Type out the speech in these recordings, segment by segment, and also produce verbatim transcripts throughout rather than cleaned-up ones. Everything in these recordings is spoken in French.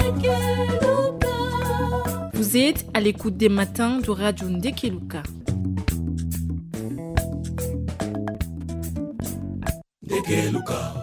Vous êtes à l'écoute des matins de Radio Ndekeluka. Ndekeluka.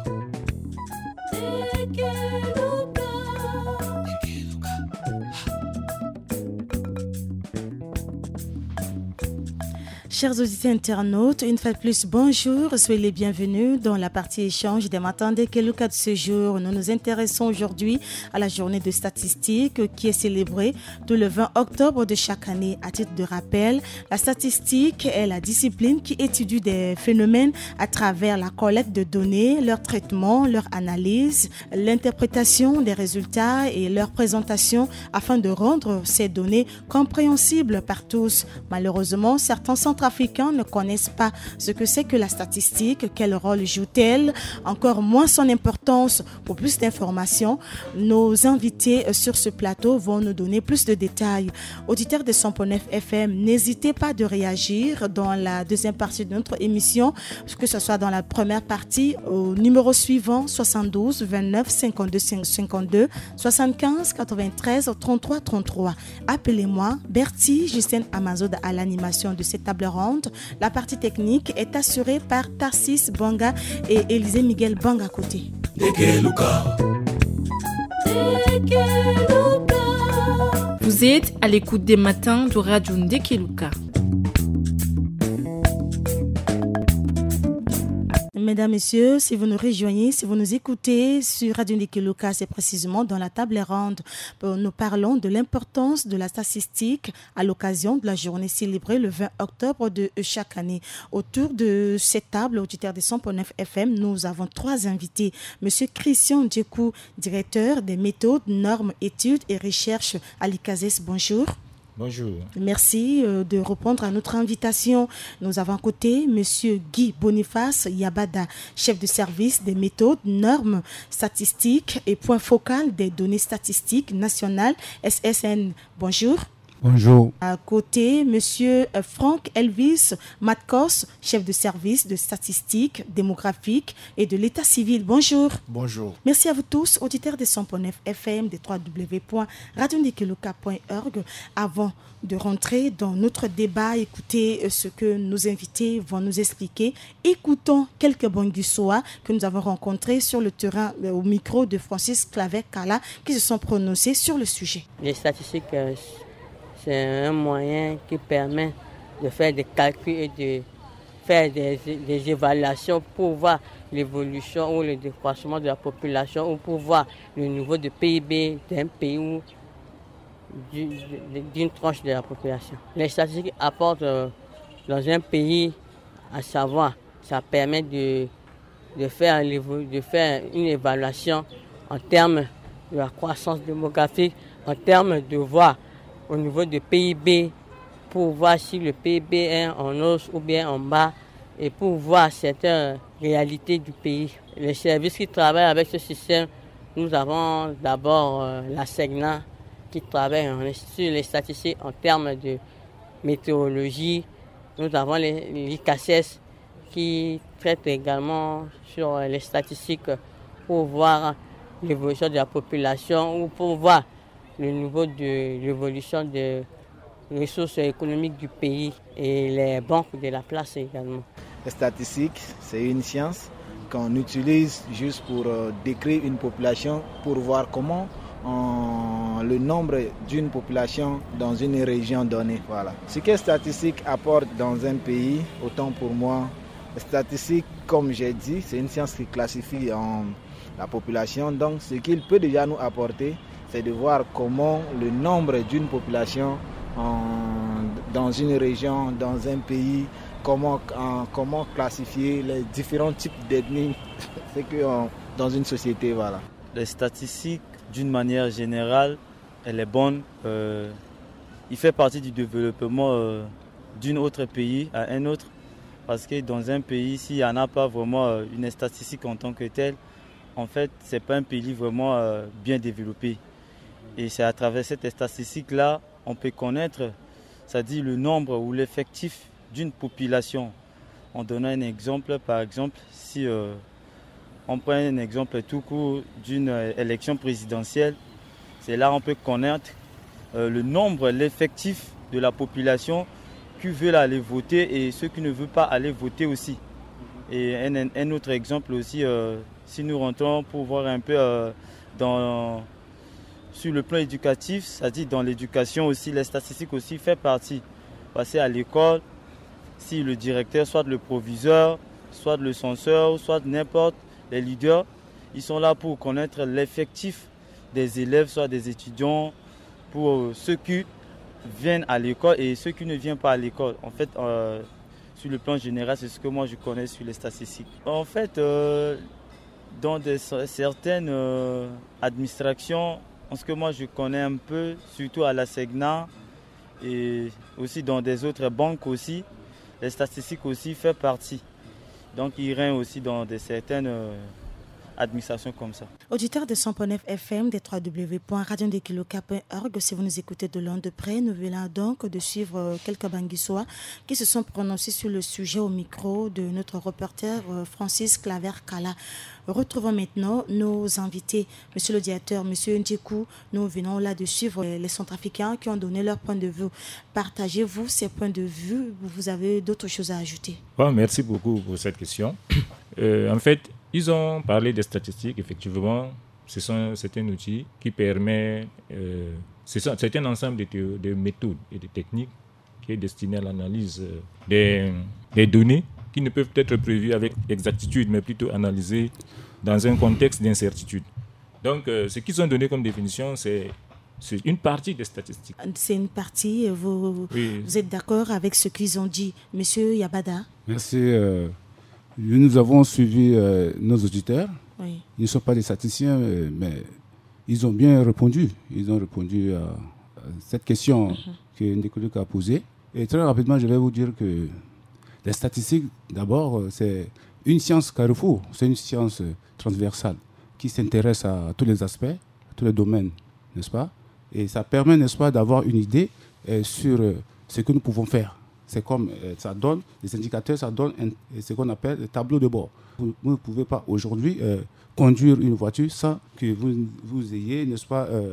Chers auditeurs internautes, une fois de plus, bonjour, soyez les bienvenus dans la partie échange des matins Ndekeluka de ce jour. Nous nous intéressons aujourd'hui à la journée de statistiques qui est célébrée tout le vingt octobre de chaque année. À titre de rappel, la statistique est la discipline qui étudie des phénomènes à travers la collecte de données, leur traitement, leur analyse, l'interprétation des résultats et leur présentation afin de rendre ces données compréhensibles par tous. Malheureusement, certains centres africains ne connaissent pas ce que c'est que la statistique, quel rôle joue-t-elle, encore moins son importance. Pour plus d'informations, nos invités sur ce plateau vont nous donner plus de détails. Auditeurs de cent neuf F M, n'hésitez pas de réagir dans la deuxième partie de notre émission, que ce soit dans la première partie au numéro suivant soixante-douze vingt-neuf cinquante-deux cinquante-deux soixante-quinze quatre-vingt-treize trente-trois trente-trois. Appelez-moi Bertie Justine Amazoda à l'animation de cette table ronde. La partie technique est assurée par Tarsis Banga et Élisée Miguel Banga à côté. Ndekeluka. Vous êtes à l'écoute des matins de Radio Ndekeluka. Mesdames, Messieurs, si vous nous rejoignez, si vous nous écoutez sur Radio Ndekeluka, c'est précisément dans la table ronde. Nous parlons de l'importance de la statistique à l'occasion de la journée célébrée le vingt octobre de chaque année. Autour de cette table, auditeurs de cent neuf F M, nous avons trois invités. Monsieur Christian Djekou, directeur des méthodes, normes, études et recherches à l'I C A S E S. Bonjour. Bonjour. Merci de répondre à notre invitation. Nous avons à côté M. Guy Boniface Yabada, chef de service des méthodes, normes, statistiques et point focal des données statistiques nationales S S N. Bonjour. Bonjour. À côté, M. Franck Elvis Matkos, chef de service de statistiques démographiques et de l'état civil. Bonjour. Bonjour. Merci à vous tous, auditeurs de cent neuf F M, de w w w point radio ndekeluka point org. Avant de rentrer dans notre débat, écoutez ce que nos invités vont nous expliquer. Écoutons quelques Bangussois que nous avons rencontrés sur le terrain au micro de Francis Claver-Kala qui se sont prononcés sur le sujet. Les statistiques, euh, c'est un moyen qui permet de faire des calculs et de faire des, des évaluations pour voir l'évolution ou le décroissement de la population ou pour voir le niveau de P I B d'un pays ou d'une tranche de la population. Les statistiques apportent euh, dans un pays, à savoir, ça permet de, de, faire, de faire une évaluation en termes de la croissance démographique, en termes de voir au niveau du P I B, pour voir si le P I B est en hausse ou bien en bas et pour voir certaines réalités du pays. Les services qui travaillent avec ce système, nous avons d'abord euh, la SEGNA qui travaille sur les statistiques en termes de météorologie. Nous avons l'I C A S E S qui traite également sur les statistiques pour voir l'évolution de la population ou pour voir le niveau de l'évolution des ressources économiques du pays et les banques de la place également. Les statistiques, c'est une science qu'on utilise juste pour euh, décrire une population, pour voir comment euh, le nombre d'une population dans une région donnée. Voilà. Ce que les statistiques apportent dans un pays, autant pour moi, les statistiques, comme j'ai dit, c'est une science qui classifie en la population. Donc, ce qu'il peut déjà nous apporter, c'est de voir comment le nombre d'une population en, dans une région, dans un pays, comment, en, comment classifier les différents types d'ethnies c'est que, en, dans une société. Voilà. Les statistiques, d'une manière générale, elle est bonne. Euh, il fait partie du développement euh, d'un autre pays à un autre. Parce que dans un pays, s'il n'y en a pas vraiment euh, une statistique en tant que telle, en fait, ce n'est pas un pays vraiment euh, bien développé. Et c'est à travers cette statistique-là, on peut connaître, c'est-à-dire le nombre ou l'effectif d'une population. On donne un exemple, par exemple, si euh, on prend un exemple tout court d'une euh, élection présidentielle, C'est là qu'on peut connaître euh, le nombre, l'effectif de la population qui veut aller voter et ceux qui ne veulent pas aller voter aussi. Et un, un autre exemple aussi, euh, si nous rentrons pour voir un peu euh, dans, sur le plan éducatif, c'est-à-dire dans l'éducation aussi, les statistiques aussi font partie. Passer à l'école, si le directeur, soit le proviseur, soit le censeur, soit n'importe, les leaders, ils sont là pour connaître l'effectif des élèves, soit des étudiants, pour ceux qui viennent à l'école et ceux qui ne viennent pas à l'école. En fait, euh, sur le plan général, c'est ce que moi je connais sur les statistiques. En fait, euh, dans des, certaines euh, administrations, en ce que moi je connais un peu, surtout à la SEGNA et aussi dans des autres banques aussi, les statistiques aussi font partie. Donc ils règnent aussi dans des certaines euh, administrations comme ça. Auditeur de cent point neuf F M des w w w point radio ndekeluka point org, si vous nous écoutez de loin de près, nous venons donc de suivre quelques Banguissois qui se sont prononcés sur le sujet au micro de notre reporter Francis Claver-Kala. Retrouvons maintenant nos invités. Monsieur le directeur, Monsieur Ndjekou, nous venons là de suivre les centrafricains qui ont donné leur point de vue. Partagez-vous ces points de vue? Vous avez d'autres choses à ajouter? Bon, merci beaucoup pour cette question. Euh, en fait, ils ont parlé des statistiques, effectivement. Ce sont, c'est un outil qui permet, euh, c'est, ça, c'est un ensemble de, théo- de méthodes et de techniques qui est destiné à l'analyse des, des données qui ne peuvent être prévues avec exactitude, mais plutôt analysées dans un contexte d'incertitude. Donc, euh, ce qu'ils ont donné comme définition, c'est, c'est une partie des statistiques. C'est une partie, vous, Oui. vous êtes d'accord avec ce qu'ils ont dit? Monsieur Yabada? Merci. Euh, nous avons suivi euh, nos auditeurs. Oui. Ils ne sont pas des statisticiens, euh, mais ils ont bien répondu. Ils ont répondu à, à cette question mm-hmm. que Ndekeluka a posée. Et très rapidement, je vais vous dire que les statistiques, d'abord, c'est une science carrefour, c'est une science transversale qui s'intéresse à tous les aspects, à tous les domaines, n'est-ce pas? Et ça permet, n'est-ce pas, d'avoir une idée euh, sur euh, ce que nous pouvons faire. C'est comme, euh, ça donne, les indicateurs, ça donne un, ce qu'on appelle le tableau de bord. Vous, vous ne pouvez pas aujourd'hui euh, conduire une voiture sans que vous, vous ayez, n'est-ce pas, euh,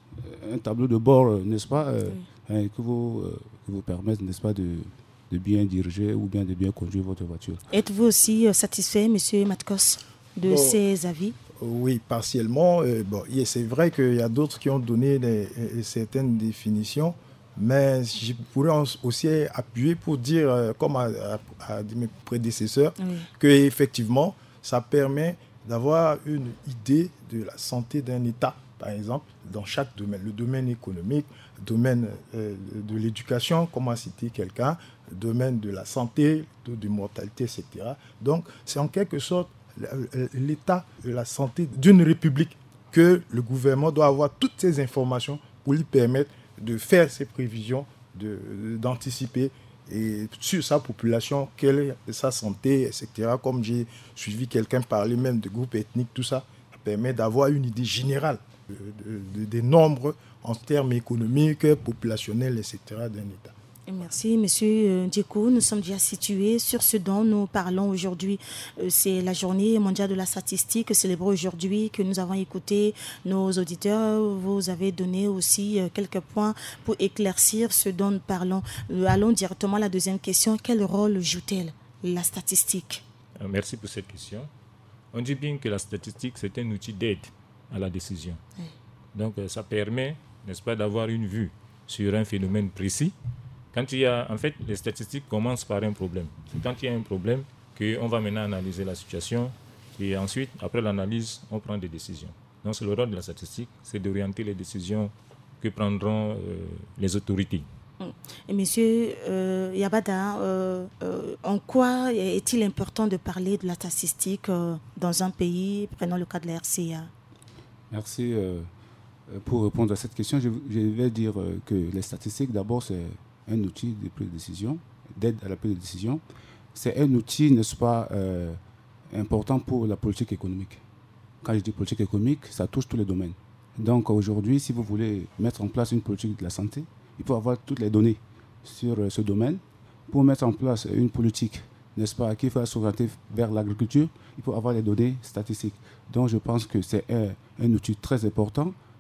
un tableau de bord, n'est-ce pas, euh, oui. hein, que, vous, euh, que vous permette, n'est-ce pas, de... de bien diriger ou bien de bien conduire votre voiture. Êtes-vous aussi satisfait, M. Matkos, de bon, ces avis? Oui, partiellement. Euh, bon, c'est vrai qu'il y a d'autres qui ont donné des, des, certaines définitions, mais je pourrais aussi appuyer pour dire, euh, comme à, à, à mes prédécesseurs, oui. qu'effectivement, ça permet d'avoir une idée de la santé d'un État, par exemple, dans chaque domaine. Le domaine économique, le domaine euh, de l'éducation, comme a cité quelqu'un, le domaine de la santé, le taux de mortalité, et cetera. Donc, c'est en quelque sorte l'état de la santé d'une république que le gouvernement doit avoir toutes ces informations pour lui permettre de faire ses prévisions, de, d'anticiper et sur sa population, quelle est sa santé, et cetera. Comme j'ai suivi quelqu'un parler même de groupes ethniques, tout ça, ça permet d'avoir une idée générale de, de, de, des nombres en termes économiques, populationnels, et cetera d'un État. Merci, Monsieur Ndjekou. Nous sommes déjà situés sur ce dont nous parlons aujourd'hui. C'est la journée mondiale de la statistique célébrée aujourd'hui que nous avons écouté nos auditeurs. Vous avez donné aussi quelques points pour éclaircir ce dont nous parlons. Allons directement à la deuxième question. Quel rôle joue-t-elle, la statistique? Merci pour cette question. On dit bien que la statistique, c'est un outil d'aide à la décision. Oui. Donc, ça permet, n'est-ce pas, d'avoir une vue sur un phénomène précis. Quand il y a, en fait, les statistiques commencent par un problème. C'est quand il y a un problème qu'on va maintenant analyser la situation et ensuite, après l'analyse, on prend des décisions. Donc, c'est le rôle de la statistique, c'est d'orienter les décisions que prendront euh, les autorités. Et monsieur euh, Yabada, euh, euh, en quoi est-il important de parler de la statistique euh, dans un pays? Prenons le cas de la R C A. Merci. Euh, pour répondre à cette question, je, je vais dire que les statistiques, d'abord, c'est un outil de prise de décision, d'aide à la prise de décision. C'est un outil, n'est-ce pas, euh, important pour la politique économique. Quand je dis politique économique, ça touche tous les domaines. Donc aujourd'hui, si vous voulez mettre en place une politique de la santé, il faut avoir toutes les données sur euh, ce domaine. Pour mettre en place une politique, n'est-ce pas, qui va s'orienter vers l'agriculture, il faut avoir les données statistiques. Donc je pense que c'est un, un outil très important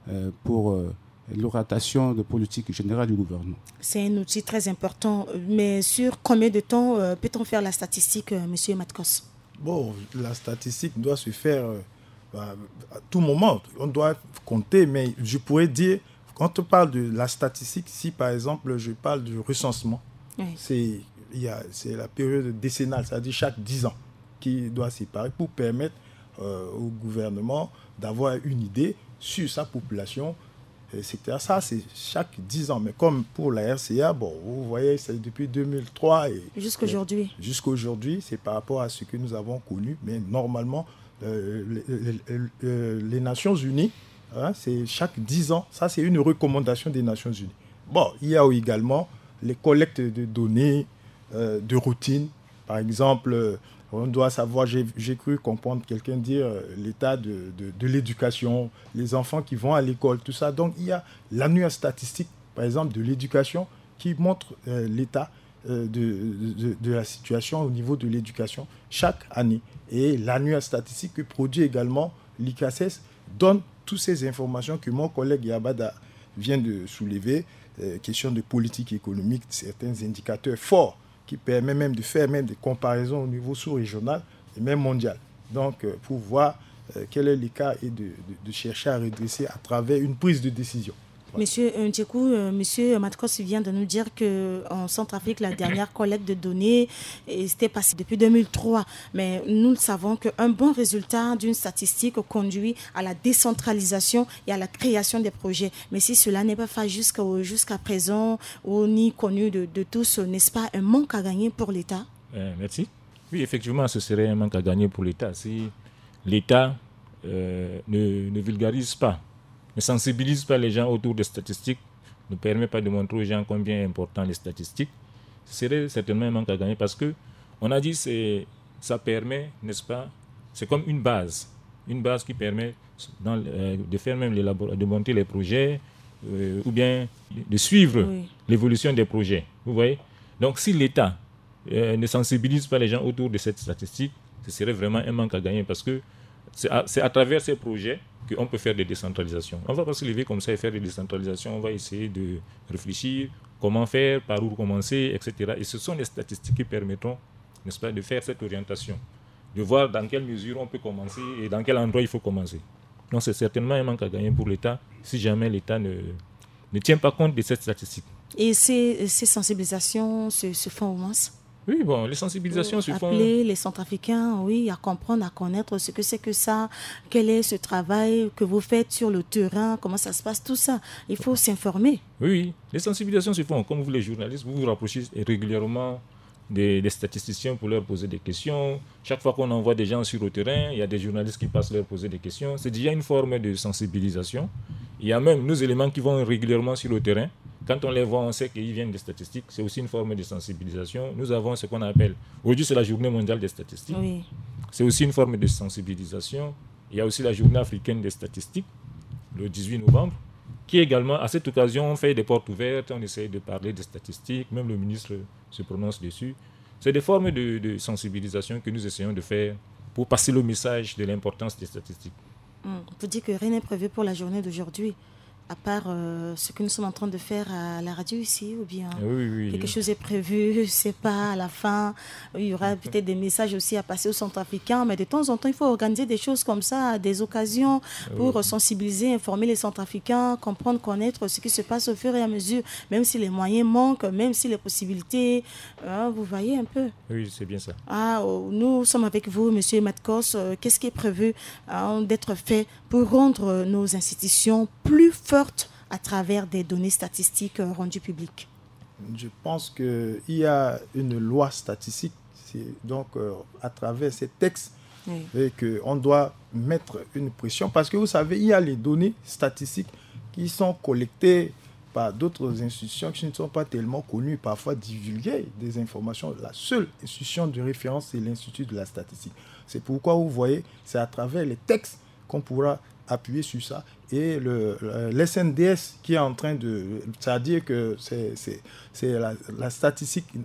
euh, pour euh, l'orientation de politique générale du gouvernement. C'est un outil très important, mais sur combien de temps euh, peut-on faire la statistique, euh, M. Matkos? Bon, la statistique doit se faire euh, à tout moment. On doit compter, mais je pourrais dire, quand on parle de la statistique, si par exemple je parle du recensement, oui. c'est, il y a, c'est la période décennale, c'est-à-dire chaque dix ans, qui doit séparer pour permettre euh, au gouvernement d'avoir une idée sur sa population, et cetera. Ça, c'est chaque dix ans. Mais comme pour la R C A, bon, vous voyez, c'est depuis deux mille trois. Et, jusqu'aujourd'hui. Et, jusqu'aujourd'hui, c'est par rapport à ce que nous avons connu. Mais normalement, euh, les, les, les Nations Unies, hein, c'est chaque dix ans. Ça, c'est une recommandation des Nations Unies. Bon, il y a également les collectes de données euh, de routine. Par exemple, euh, on doit savoir, j'ai, j'ai cru comprendre quelqu'un dire euh, l'état de, de, de l'éducation, les enfants qui vont à l'école, tout ça. Donc, il y a l'annuaire statistique, par exemple, de l'éducation qui montre euh, l'état euh, de, de, de la situation au niveau de l'éducation chaque année. Et l'annuaire statistique que produit également l'I C A S E S donne toutes ces informations que mon collègue Yabada vient de soulever, euh, question de politique économique, certains indicateurs forts qui permet même de faire même des comparaisons au niveau sous-régional et même mondial. Donc, euh, pour voir euh, quel est l'écart et de, de, de chercher à redresser à travers une prise de décision. Voilà. Monsieur Ndjekou, euh, Monsieur Matkos vient de nous dire qu'en Centrafrique, la dernière collecte de données c'était passé depuis deux mille trois. Mais nous savons qu'un bon résultat d'une statistique conduit à la décentralisation et à la création des projets. Mais si cela n'est pas fait jusqu'à, jusqu'à présent ou ni connu de, de tous, n'est-ce pas un manque à gagner pour l'État? euh, Merci. Oui, effectivement, ce serait un manque à gagner pour l'État si l'État euh, ne, ne vulgarise pas, ne sensibilise pas les gens autour des statistiques, ne permet pas de montrer aux gens combien est important les statistiques. Ce serait certainement un manque à gagner parce que on a dit que ça permet, n'est-ce pas, c'est comme une base, une base qui permet dans, euh, de faire même les labor- de monter les projets euh, ou bien de suivre oui. l'évolution des projets. Vous voyez? Donc si l'État euh, ne sensibilise pas les gens autour de cette statistique, ce serait vraiment un manque à gagner parce que c'est à, c'est à travers ces projets qu'on peut faire des décentralisations. On ne va pas se lever comme ça et faire des décentralisations. On va essayer de réfléchir comment faire, par où commencer, et cetera. Et ce sont les statistiques qui permettront, n'est-ce pas, de faire cette orientation, de voir dans quelle mesure on peut commencer et dans quel endroit il faut commencer. Donc c'est certainement un manque à gagner pour l'État si jamais l'État ne, ne tient pas compte de cette statistique. Et ces, ces sensibilisations se, se font au moins? Oui, bon, les sensibilisations se font... Appeler les Centrafricains, oui, à comprendre, à connaître ce que c'est que ça, quel est ce travail que vous faites sur le terrain, comment ça se passe, tout ça. Il faut s'informer. Oui, oui, les sensibilisations se font. Comme vous, les journalistes, vous vous rapprochez régulièrement des, des statisticiens pour leur poser des questions. Chaque fois qu'on envoie des gens sur le terrain, il y a des journalistes qui passent leur poser des questions. C'est déjà une forme de sensibilisation. Il y a même nos éléments qui vont régulièrement sur le terrain. Quand on les voit, on sait qu'ils viennent des statistiques. C'est aussi une forme de sensibilisation. Nous avons ce qu'on appelle... Aujourd'hui, c'est la journée mondiale des statistiques. Oui. C'est aussi une forme de sensibilisation. Il y a aussi la journée africaine des statistiques, le dix-huit novembre, qui également, à cette occasion, on fait des portes ouvertes, on essaie de parler des statistiques, même le ministre se prononce dessus. C'est des formes de, de sensibilisation que nous essayons de faire pour passer le message de l'importance des statistiques. Hum, vous dites que rien n'est prévu pour la journée d'aujourd'hui, à part euh, ce que nous sommes en train de faire à la radio ici, ou bien oui, oui, quelque oui. chose est prévu, je ne sais pas, à la fin, il y aura peut-être des messages aussi à passer aux Centrafricains, mais de temps en temps, il faut organiser des choses comme ça, des occasions pour oui. sensibiliser, informer les Centrafricains, comprendre, connaître ce qui se passe au fur et à mesure, même si les moyens manquent, même si les possibilités, hein, vous voyez un peu. Oui, c'est bien ça. Ah, nous sommes avec vous, Monsieur Matkos. Euh, qu'est-ce qui est prévu hein, d'être fait pour rendre nos institutions plus fortes à travers des données statistiques euh, rendues publiques? Je pense qu'il y a une loi statistique, c'est donc euh, à travers ces textes, oui. et qu'on doit mettre une pression, parce que vous savez, il y a les données statistiques qui sont collectées par d'autres institutions qui ne sont pas tellement connues, parfois divulguées des informations. La seule institution de référence, c'est l'Institut de la statistique. C'est pourquoi vous voyez, c'est à travers les textes qu'on pourra appuyer sur ça. Et le, le, l'S N D S qui est en train de... C'est-à-dire que c'est, c'est, c'est la, la statistique,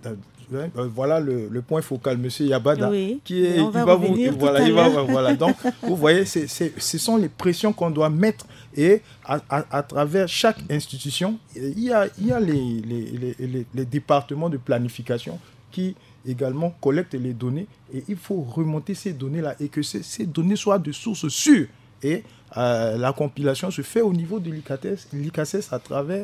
hein, euh, voilà le, le point focal, Monsieur Yabada, oui, qui est, on va il va vous, voilà, il va, voilà. Donc, vous voyez, c'est, c'est, ce sont les pressions qu'on doit mettre et à, à, à travers chaque institution, il y a, il y a les, les, les, les, les départements de planification qui également collectent les données et il faut remonter ces données-là et que ces, ces données soient de sources sûres. Et euh, la compilation se fait au niveau de l'I C A C E S à travers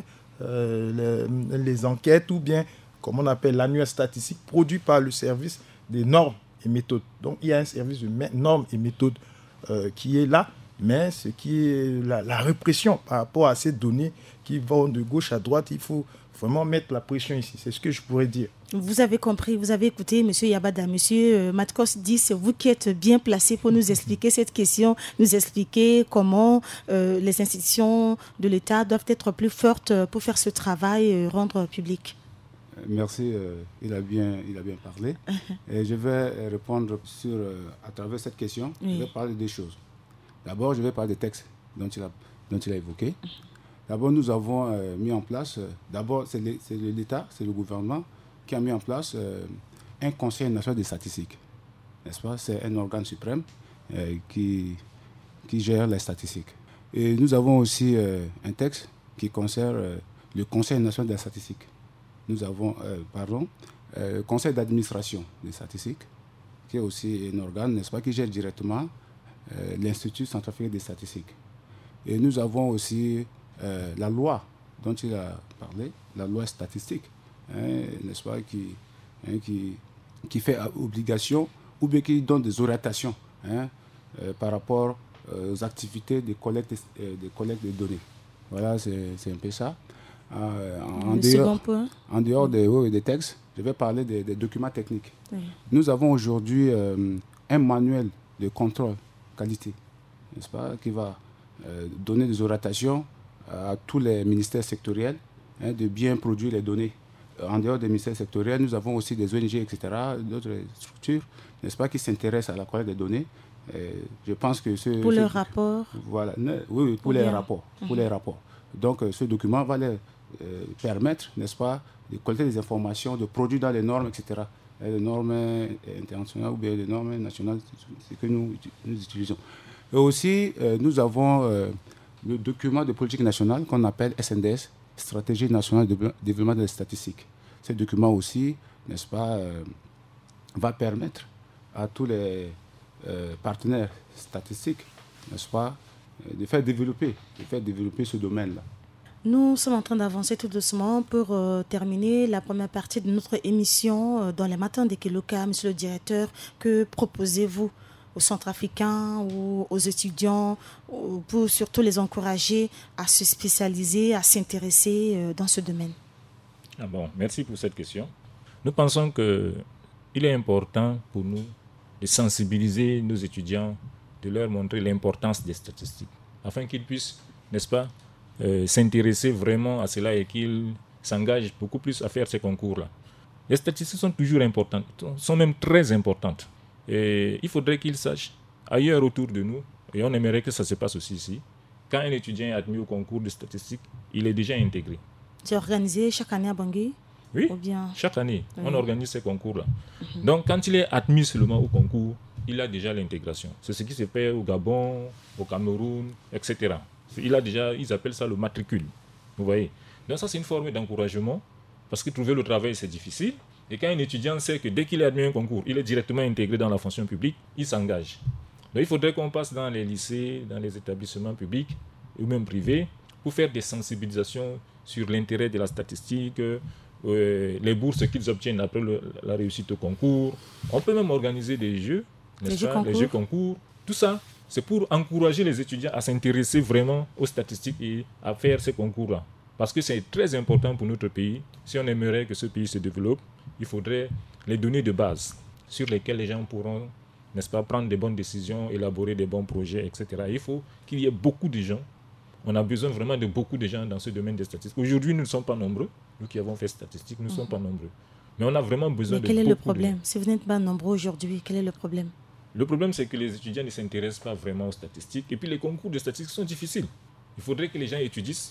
euh, les, les enquêtes ou bien, comme on appelle l'annuaire statistique, produit par le service des normes et méthodes. Donc, il y a un service de normes et méthodes euh, qui est là, mais ce qui est la, la répression par rapport à ces données qui vont de gauche à droite, il faut vraiment mettre la pression ici. C'est ce que je pourrais dire. Vous avez compris, vous avez écouté M. Yabada, M. Matkos dit, c'est vous qui êtes bien placé pour nous expliquer cette question, nous expliquer comment euh, les institutions de l'État doivent être plus fortes pour faire ce travail et rendre public. Merci, euh, il, a bien, il a bien parlé. Et je vais répondre sur, euh, à travers cette question. Oui. Je vais parler de deux choses. D'abord, je vais parler des textes dont il a, dont il a évoqué. D'abord, nous avons euh, mis en place, euh, d'abord, c'est, le, c'est l'État, c'est le gouvernement qui a mis en place euh, un Conseil national des statistiques. N'est-ce pas ? C'est un organe suprême euh, qui, qui gère les statistiques. Et nous avons aussi euh, un texte qui concerne euh, le Conseil national des statistiques. Nous avons, euh, pardon, euh, le Conseil d'administration des statistiques, qui est aussi un organe, n'est-ce pas, qui gère directement euh, l'Institut centrafricain des statistiques. Et nous avons aussi euh, la loi dont il a parlé, la loi statistique, hein, n'est-ce pas, qui, hein, qui, qui fait obligation ou bien qui donne des orientations hein, euh, par rapport euh, aux activités de collecte, euh, de collecte de données. Voilà, c'est, c'est un peu ça. Euh, en, dehors, en dehors des, oui, des textes, je vais parler des, des documents techniques. Oui. Nous avons aujourd'hui euh, un manuel de contrôle qualité, n'est-ce pas, qui va euh, donner des orientations à tous les ministères sectoriels hein, de bien produire les données. En dehors des ministères sectoriels, nous avons aussi des O N G, et cetera, d'autres structures, n'est-ce pas, qui s'intéressent à la collecte des données. Et je pense que ce, pour ce, le rapport. Voilà, oui, oui, pour les rapports, pour mm-hmm. les rapports. Donc, ce document va les euh, permettre, n'est-ce pas, de collecter des informations, de produire dans les normes, et cetera. Les normes internationales ou bien les normes nationales, c'est ce que nous, nous utilisons. Et aussi, euh, nous avons euh, le document de politique nationale qu'on appelle S N D S, Stratégie nationale de développement des statistiques. Ce document aussi, n'est-ce pas, euh, va permettre à tous les euh, partenaires statistiques, n'est-ce pas, de faire développer, de faire développer ce domaine-là. Nous sommes en train d'avancer tout doucement pour euh, terminer la première partie de notre émission euh, dans les matins de Keluka. Monsieur le directeur, que proposez-vous aux Centrafricains ou aux étudiants pour surtout les encourager à se spécialiser, à s'intéresser euh, dans ce domaine? Ah bon, merci pour cette question. Nous pensons qu'il est important pour nous de sensibiliser nos étudiants, de leur montrer l'importance des statistiques, afin qu'ils puissent, n'est-ce pas, euh, s'intéresser vraiment à cela et qu'ils s'engagent beaucoup plus à faire ces concours-là. Les statistiques sont toujours importantes, sont même très importantes. Et il faudrait qu'ils sachent, ailleurs autour de nous, et on aimerait que ça se passe aussi ici, quand un étudiant est admis au concours de statistiques, il est déjà intégré. C'est organisé chaque année à Bangui? Oui, ou bien... chaque année, oui. On organise ces concours-là. Mm-hmm. Donc, quand il est admis seulement au concours, il a déjà l'intégration. C'est ce qui se fait au Gabon, au Cameroun, et cetera. Il a déjà, ils appellent ça le matricule. Vous voyez. Donc, ça, c'est une forme d'encouragement, parce que trouver le travail, c'est difficile. Et quand un étudiant sait que dès qu'il est admis à un concours, il est directement intégré dans la fonction publique, il s'engage. Donc, il faudrait qu'on passe dans les lycées, dans les établissements publics, ou même privés, pour faire des sensibilisations sur l'intérêt de la statistique, euh, les bourses qu'ils obtiennent après le, la réussite au concours. On peut même organiser des jeux, n'est-ce les, pas, jeux concours. les jeux concours. Tout ça, c'est pour encourager les étudiants à s'intéresser vraiment aux statistiques et à faire ces concours-là. Parce que c'est très important pour notre pays. Si on aimerait que ce pays se développe, il faudrait les données de base sur lesquelles les gens pourront, n'est-ce pas, prendre des bonnes décisions, élaborer des bons projets, et cetera. Il faut qu'il y ait beaucoup de gens. On a besoin vraiment de beaucoup de gens dans ce domaine des statistiques. Aujourd'hui, nous ne sommes pas nombreux. Nous qui avons fait statistiques, nous ne mmh. sommes pas nombreux. Mais on a vraiment besoin Mais de beaucoup de quel est le problème? de... Si vous n'êtes pas nombreux aujourd'hui, quel est le problème? Le problème, c'est que les étudiants ne s'intéressent pas vraiment aux statistiques. Et puis, les concours de statistiques sont difficiles. Il faudrait que les gens étudient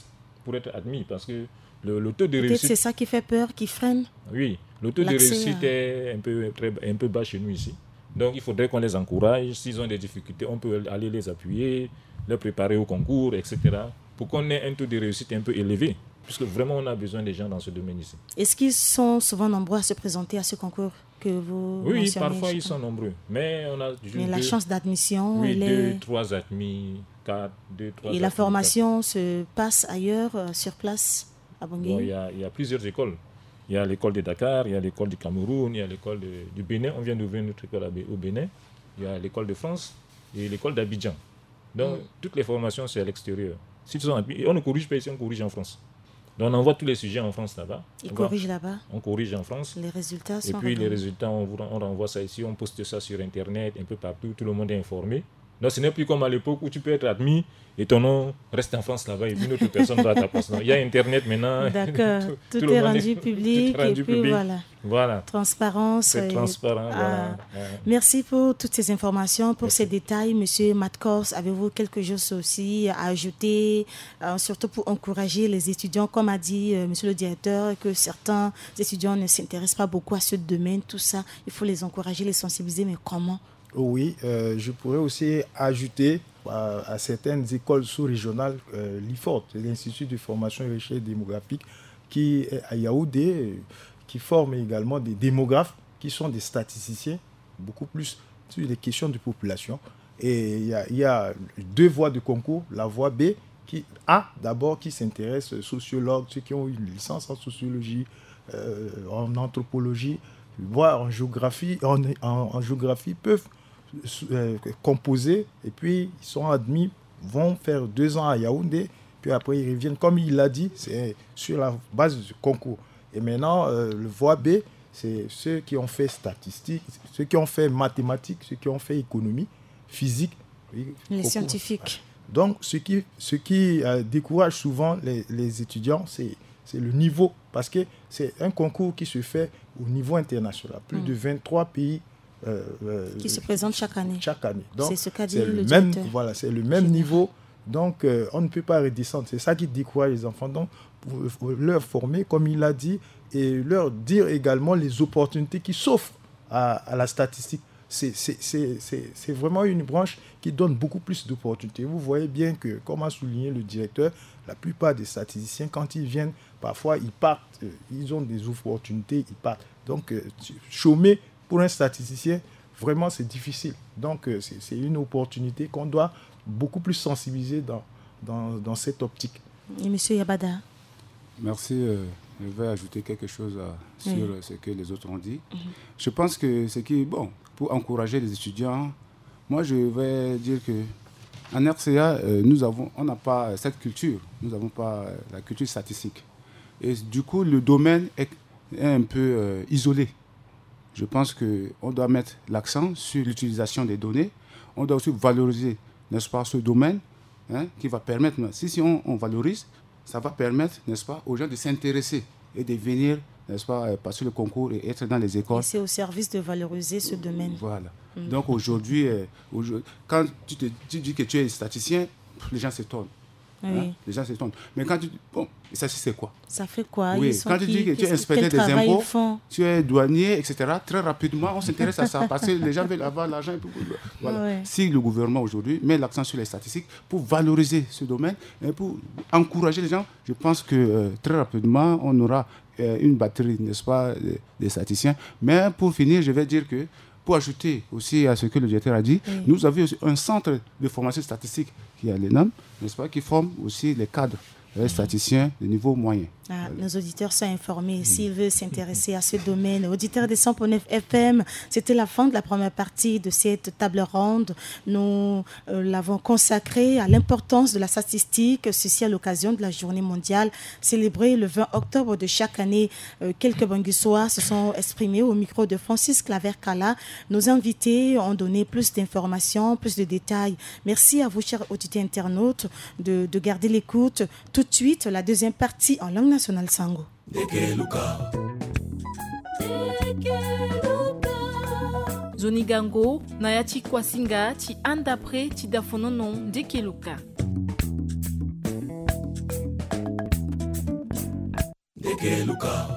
pour être admis, parce que le, le taux de Peut-être réussite... c'est ça qui fait peur, qui freine. Oui, le taux de réussite à... est un peu, très, un peu bas chez nous ici. Donc, il faudrait qu'on les encourage. S'ils ont des difficultés, on peut aller les appuyer, les préparer au concours, et cetera, pour qu'on ait un taux de réussite un peu élevé, puisque vraiment, on a besoin des gens dans ce domaine ici. Est-ce qu'ils sont souvent nombreux à se présenter à ce concours que vous Oui, mentionnez, parfois, ils sont nombreux. Mais on a juste Mais la deux, chance d'admission, oui, elle deux, est... trois admis, quatre, deux, trois Et admis, la formation quatre. se passe ailleurs, euh, sur place, à Bangui? Bon, il y a, il y a plusieurs écoles. Il y a l'école de Dakar, il y a l'école du Cameroun, il y a l'école de, du Bénin. On vient d'ouvrir notre école au Bénin. Il y a l'école de France et l'école d'Abidjan. Donc, mm. toutes les formations, c'est à l'extérieur. Si sont admis, on ne corrige pas ici, on corrige en France. Donc, on envoie tous les sujets en France là-bas. Ils on corrigent va, là-bas. On corrige en France. Les résultats sont Et puis, regardés. les résultats, on, on renvoie ça ici, on poste ça sur Internet, un peu partout. Tout le monde est informé. Donc, ce n'est plus comme à l'époque où tu peux être admis et ton nom reste en France là-bas et puis une autre personne doit ta place. Il y a Internet maintenant. D'accord. tout, tout, tout est rendu est, public. Tout est rendu et puis public. Voilà. Voilà. Transparence. C'est et... transparent. Ah. Voilà. Merci pour toutes ces informations, pour Merci. ces détails. Monsieur Matkos, avez-vous quelque chose aussi à ajouter, euh, surtout pour encourager les étudiants, comme a dit euh, monsieur le directeur, que certains étudiants ne s'intéressent pas beaucoup à ce domaine, tout ça. Il faut les encourager, les sensibiliser, mais comment? Oui, euh, je pourrais aussi ajouter à, à certaines écoles sous-régionales euh, l'I F O R T, l'Institut de formation et recherche démographique, qui est à Yaoundé, qui forme également des démographes, qui sont des statisticiens, beaucoup plus sur les questions de population. Et il y a, il y a deux voies de concours, la voie B, qui A, d'abord, qui s'intéresse aux sociologues, ceux qui ont une licence en sociologie, euh, en anthropologie, voire en géographie, en, en, en géographie, peuvent Euh, composés et puis ils sont admis, vont faire deux ans à Yaoundé, puis après ils reviennent, comme il l'a dit, c'est sur la base du concours. Et maintenant, euh, le voie B, c'est ceux qui ont fait statistiques, ceux qui ont fait mathématiques, ceux qui ont fait économie, physique. Les concours. Scientifiques. Donc, ce qui, ce qui euh, décourage souvent les, les étudiants, c'est, c'est le niveau, parce que c'est un concours qui se fait au niveau international. Plus mmh. de vingt-trois pays Euh, euh, qui se présente chaque année. Chaque année. Donc, c'est ce qu'a dit c'est le, le directeur. même, voilà, c'est le même général. Niveau. Donc, euh, on ne peut pas redescendre. C'est ça qui décourage les enfants. Donc, pour, pour leur former, comme il l'a dit, et leur dire également les opportunités qui s'offrent à, à la statistique. C'est, c'est, c'est, c'est, c'est vraiment une branche qui donne beaucoup plus d'opportunités. Vous voyez bien que, comme a souligné le directeur, la plupart des statisticiens, quand ils viennent, parfois, ils partent. Euh, ils ont des opportunités, ils partent. Donc, euh, chômer pour un statisticien, vraiment, c'est difficile. Donc, euh, c'est, c'est une opportunité qu'on doit beaucoup plus sensibiliser dans, dans, dans cette optique. Et M. Yabada? Merci. Euh, je vais ajouter quelque chose à, sur oui. ce que les autres ont dit. Mm-hmm. Je pense que ce qui est bon, pour encourager les étudiants, moi, je vais dire que en R C A, euh, nous avons, on n'a pas cette culture. Nous n'avons pas la culture statistique. Et du coup, le domaine est, est un peu euh, isolé. Je pense qu'on doit mettre l'accent sur l'utilisation des données. On doit aussi valoriser, n'est-ce pas, ce domaine hein, qui va permettre, si, si on, on valorise, ça va permettre, n'est-ce pas, aux gens de s'intéresser et de venir, n'est-ce pas, passer le concours et être dans les écoles. Et c'est au service de valoriser ce domaine. Voilà. Mmh. Donc aujourd'hui, euh, aujourd'hui quand tu, te, tu dis que tu es statisticien, les gens s'étonnent. Oui. Hein? Les gens s'étonnent. Mais quand tu dis, bon, ça c'est quoi? Ça fait quoi? Oui. Quand tu dis que tu es inspecteur des impôts, tu es douanier, et cetera, très rapidement, on s'intéresse à ça parce que les gens veulent avoir l'argent. Voilà. Ouais. Si le gouvernement aujourd'hui met l'accent sur les statistiques pour valoriser ce domaine et pour encourager les gens, je pense que euh, très rapidement, on aura euh, une batterie, n'est-ce pas, des statisticiens. Mais pour finir, je vais dire que pour ajouter aussi à ce que le directeur a dit, oui. nous avons aussi un centre de formation statistique qui est à l'E N A M, n'est-ce pas, qui forme aussi les cadres, les statisticiens de niveau moyen. Ah, nos auditeurs sont informés. Mmh. S'ils veulent s'intéresser à ce domaine, auditeurs des cent neuf F M, c'était la fin de la première partie de cette table ronde. Nous euh, l'avons consacrée à l'importance de la statistique, ceci à l'occasion de la journée mondiale célébrée le vingt octobre de chaque année. Euh, quelques Banguissois se sont exprimés au micro de Francis Claver-Kala. Nos invités ont donné plus d'informations, plus de détails. Merci à vous, chers auditeurs internautes, de, de garder l'écoute. Tout de suite, la deuxième partie en langue nationale Sango. Zonigango, Nayati Kwasinga, Ti Andapre, Ti Dafononon, Dekeluka. Dekeluka.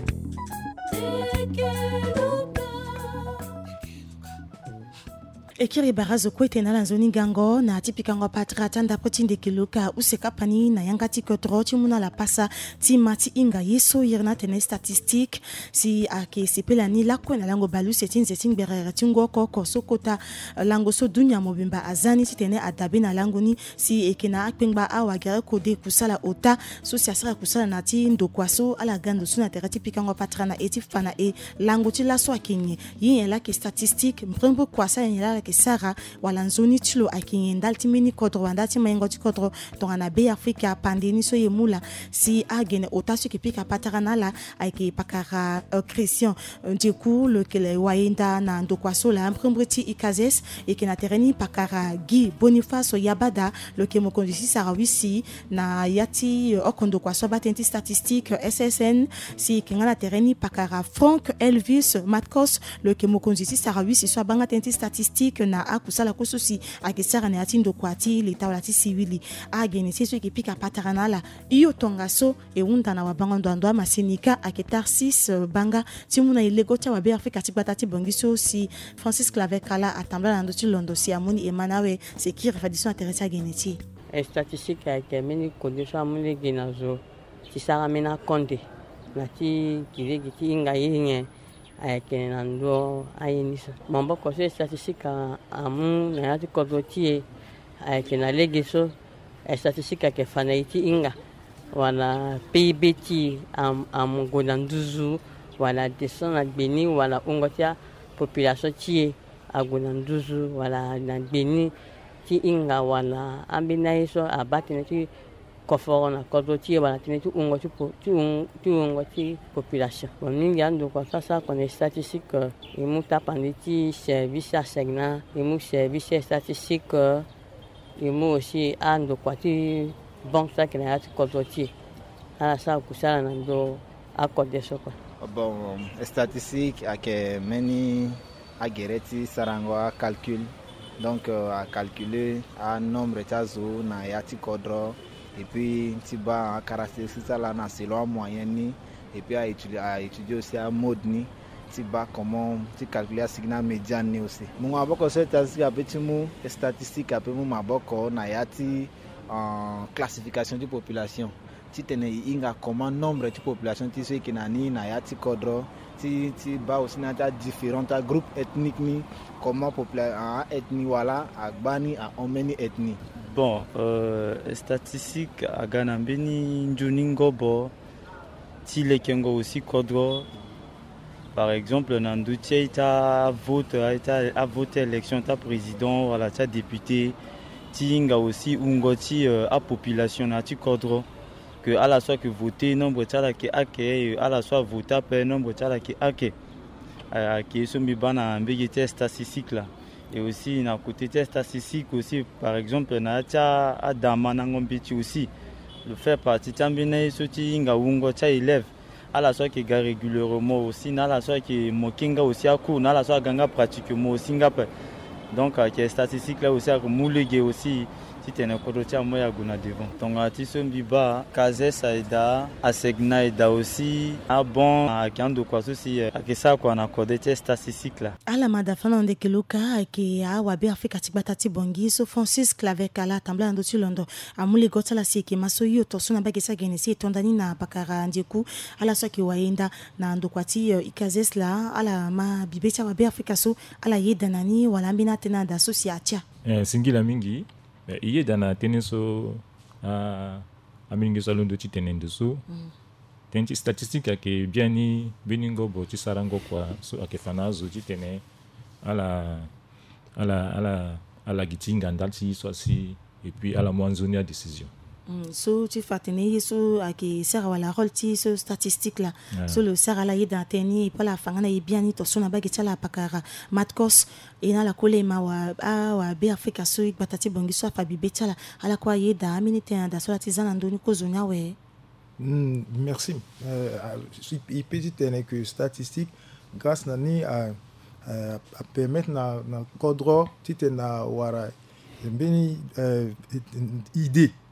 Ekiri barazo kwete na lanzoni gango na tipikango patra tanda potinde kiluka useka pani na yangati kotro timuna la pasa ti mati inga yeso yirna tene statistique si ake sipela ni la kwena lango balu setin zetin berere tingo koko sokota lango so dunya mobimba azani titene adabe na lango ni si ekena akpengba awa gere kode kusala ota so si asara kusala na ti ndokwaso ala gando suna tere tipikango patra na etif pana e lango ti la so akenye yin la ke statistique mprembo kwasa yin la ke sara wala nzoni tilo akinye ndalti mini kodro wandati mayengo ti kodro tongana be Afrika pandeni so yemula si agene otasu ki pika patara la aiki pakara uh, Christian du coup le kele waenda na ndokwaso la mprembriti ikazes ekena tereni pakara Guy Boniface Yabada le ke mokondisi sarawisi na yati uh, okondo kwaso batenti statistique S S N si kengana tereni pakara Frank Elvis Matkos le ke mokondisi sarawisi so banga tenti statistique na akusala kosusi akisara na atindo kwati leta wala ti siwili agene seso ekipika patarana la iyo tongaso e unda na wabanga ndo masinika aketar six banga timuna ilego cha wabe Afrika tikbata ti bongiso si Francis Claver Kala atambla na ndoti londo si amuni emanawe se ki refadition intéressée geneti e statistique a été mini condition amuni genazo ti sara mena konde na ti kiregi ti inga yinye ayeke na ndo ayinisa mambo ko se statistique amu na yati kodoti ayeke na legi so statistique ke fana iti inga wala P I B ti am am godanduzu wala descend na gbeni wala ongotia population ti agonanduzu wala na gbeni ti inga wala ambina iso abati ti koforo na kodoti wala ti ti ungo ti ti ungo ti population oni yando kwa sasa kone statistique imu tapandi ti service asegna imu service statistique imu aussi ando kwa ti banque ça que na ti kodoti ala sa kusala na ndo akode so kwa bon statistique ake many agereti sarango a calcul donc à calculer un nombre de na yati kodro et puis tu vas caractéristiques ça là na selon moyenne et puis à étudier à étudier aussi à mode ni tu vas comment tu calculer à signal médiane aussi mon aboko statistique a petit mot statistique a peu mon aboko na yati en classification de population tu tenais inga comment nombre de population tu sais qui na ni na yati kodro ti ti ba aussi na ta différents groupes ethniques ni comment population ethnie wala agbani a omeni ethnie. Bon, euh, statistique à Ganambeni, Njuningobo, Tile Kengo aussi Kodro. Par exemple, Nandoutia a voté a voté élection ta président, voilà, ta député, Tinga aussi Ungoti à population na ti Kodro. Que à la soit que voter nombre tala qui ake à la soit voter per nombre tala qui ake. Qui sont bibana mbégité statistique là. Et aussi na côté test statistique aussi par exemple na cha adama na ngombiti aussi le faire partie tambine soti nga ungo cha élève à la soit qui ga régulièrement aussi na la soit qui mokinga aussi à cours na la soit ganga pratiquement aussi ngapa donc qui statistique là aussi à moulege aussi si tu es kodotia moya guna devant donc atiso mbiba kaze saida asegna ida aussi a bon a kando kwa sosi akisa kwa na kodete statistique là ala madafana ndeke luka ki a wabe Afrika tikbata ti bongi so Francis Claver Kala tambla ndo ti londo amuli gota la sieki maso yo to suna bagesa genesi tondani na bakara ndiku ala so ki waenda na ndo kwati ikazes la ala ma bibecha wabe Afrika so ala yedanani wala mbina tena da associatia eh singila mingi iye dana teneso a amingi salondo ti tenendo so tenti statistique ake biani beningo bo ti sarango kwa so ake fanazo ti tene ala ala ala ala gitinga ndalti so si et puis ala mwanzoni a décision. Mm, so tu fatene so ake sera wala rolti so statistique là yeah. So le sera la yeda teni pala fangana e biani to sona bagi tala pakara matkos ina la kolema wa a wa be Afrika so batati bongi so fa bibe tala ala kwa yeda minute da so atizana ndoni ko zonya we. Mm, merci. Euh, il peut dire que statistique grâce nani à à permettre na na kodro tite na wara beni idée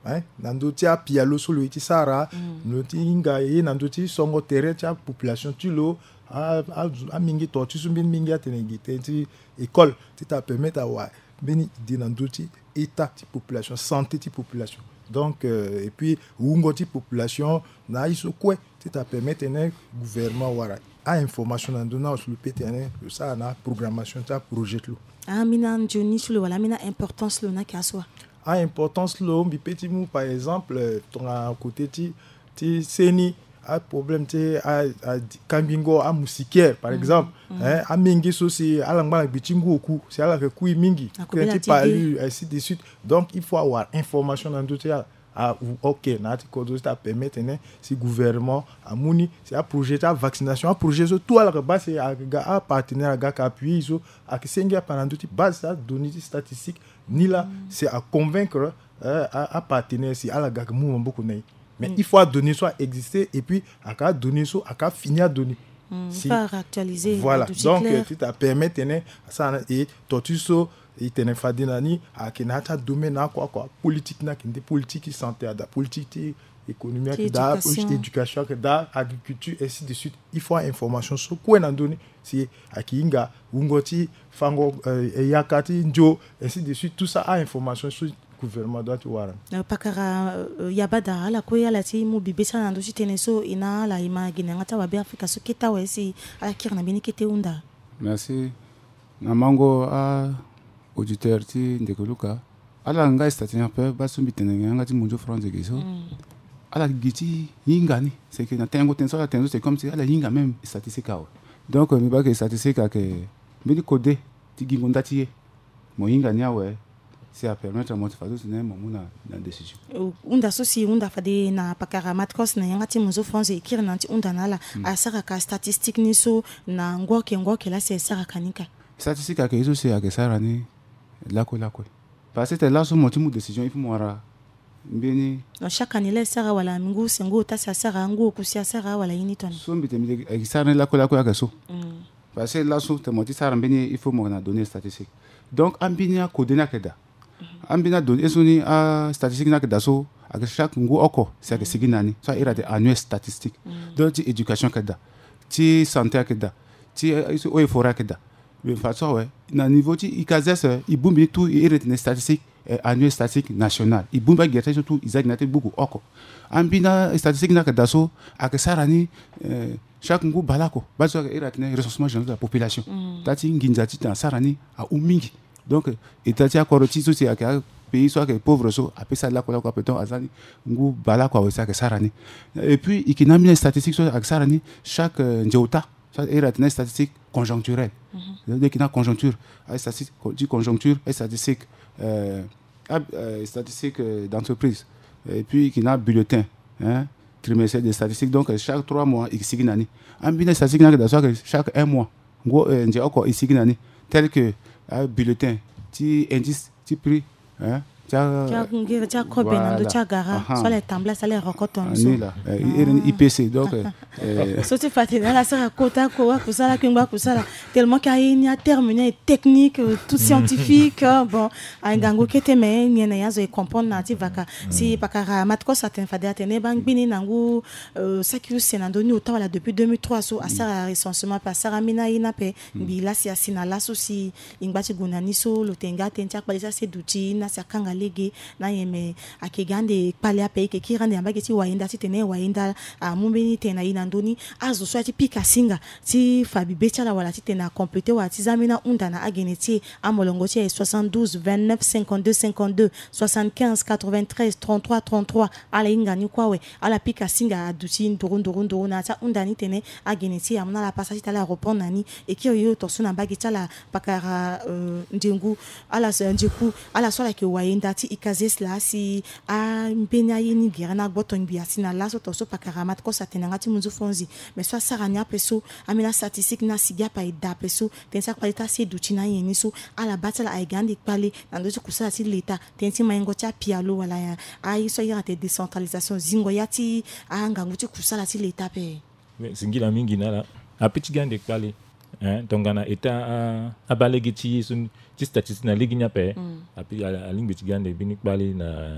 hein nando ti a pialo solo ti sara no ti inga e nando ti songo terre ti a population tu lo a a, a mingi to ti sumbin mingi atenegi ti école ti ta permettre à wa beni di nando ti état ti population santé ti population donc euh, et puis ungo ti population na iso kwe ti ta permettre ne gouvernement wara a information nando na sur le P T N ça na programmation ta projet lo ah mina njoni sur le wala mina importance lo na kaswa a importance lo bi petit mou par exemple ton à côté ti ti seni a problème ti a kambingo a musikier par exemple mm. hein a mingi so si ala ngba bitingu oku si ala ke kui mingi que ti palu ainsi de suite donc il faut avoir information dans tout ça ah ok na ti ko do ta permettre ne si gouvernement a muni si a projet ta vaccination a projet so tout ala base a a partenaire ga ka appuyer so a que senga pendant tout base ça donner statistique ni là mm. c'est à convaincre euh, à, à partenaire si ala ga mu beaucoup nei mais mm. il faut donner soit exister et puis à ka donner so à ka finir donner mm. si faire actualiser voilà donc tu ta permettre ne ça et tortu so et tene fadinani a kenata domaine na quoi quoi politique na kinde politique santé da politique économique da éducation da agriculture et ainsi de suite il faut information sur quoi na donner si akinga ungoti fango e yakati njo ainsi de suite tout ça a information sur gouvernement doit voir pakara yabada ala ko yala ti mu bibesa na ndo tene so ina la imagine ngata wa be Afrika so kita wesi ala kirna bini kete unda merci na mango a auditeur ti ndeko luka ala nga statisticien pe ba sumbi tenenge nga ti monjo France de so ala giti yingani c'est que na tengo tenso la tenso c'est comme si ala yinga même statistique awo donc mi ba que statistique que bini code ti gingonda ti mo yinga ni awe c'est à permettre mo fa do ne mo muna na décision unda so si unda fa de na pakara matkos na yanga ti monjo France e kirna ti unda na la a sara ka statistique ni so na ngo ke ngo ke la c'est sara kanika statistique que iso c'est que sara ni lako lako parce que là so motimu décision il faut mora mbeni chaque année les sara wala ngu sengo ta sa sara ngu ku sia sara wala yini ton so mbite mi e sara lako lako ya so parce que là so te moti sara mbeni il faut mona donner statistique donc ambini a kodena keda ambina donner soni a statistique na keda so avec chaque ngu oko c'est que siginani so ira de annuel statistique donc éducation keda ti santé keda ti o e fora keda de façon ouais na niveau ti ikazes ibumbi tout irretene statistique annuel statistique national ibumba gerte surtout izagnate beaucoup oko ambina statistique na kadaso akesarani chaque ngu balako bazo irretene recensement général de la population tati nginjati ta sarani a umingi donc etati akoroti so c'est aka pays soit que pauvre so apesa la kola ko peton azani ngu balako awesa ke sarani et puis ikinamina statistique so akesarani chaque njota ça irretene statistique conjoncturelle dès qu'il y a conjoncture statistique du conjoncture et statistique euh, euh, statistique d'entreprise et puis qu'il y a bulletin hein trimestriel de statistiques donc chaque trois mois il signe année un bulletin statistique chaque un mois ngo nje oko il signe année tel que un bulletin ti indice ti prix hein tia ngira tia kobe na ndo tia gara so les tambla ça les recoton so là I P C donc so tu fati na la sera kota ko wa kusala kwingba kusala tellement qu'il y a un terme technique tout scientifique bon a ngango kete me nyene yazo e comprendre na ti vaka si pakara matko satin fade atene bang bini nangu security senando ni otawala depuis deux mille trois so asara recensement pa sara mina ina pe bi la si asina la so si ingbati gunani so lo tenga tencha pa ça c'est duti na sakanga lege na yeme akegande pale ape ke kirande ambake ti wainda ti tene wainda a mumbeni tena ina ndoni azo so ti pika singa ti fabi bechala wala ti tena compléter wa ti zamina unda na ageneti amolongo ti soixante-douze vingt-neuf cinquante-deux cinquante-deux soixante-quinze quatre-vingt-treize trente-trois trente-trois ala inga ni kwawe ala pika singa aduti nduru nduru nduru na ta unda ni tene ageneti amna la passage ta la reprendre nani e ki yo to suna bagi tala pakara ndingu ala njiku ala so la ke wainda ti ikazes la si a mpenya yini birana boton biasi na la so to so pakaramat ko satenanga ti munzu fonzi mais so saranya peso amina statistique na siga pa ida peso tensa kwalita se duti na yini so ala batala ay gandi pale na ndo kusala ti leta tensi mayengo ti pialo wala ya ay so yira te décentralisation zingo yati anga nguti kusala ti leta pe singila mingi na la a petit gandi pale hein tongana eta a balegiti sun ti statistique na liginya pe a pi a lingbi ti gande bini pale na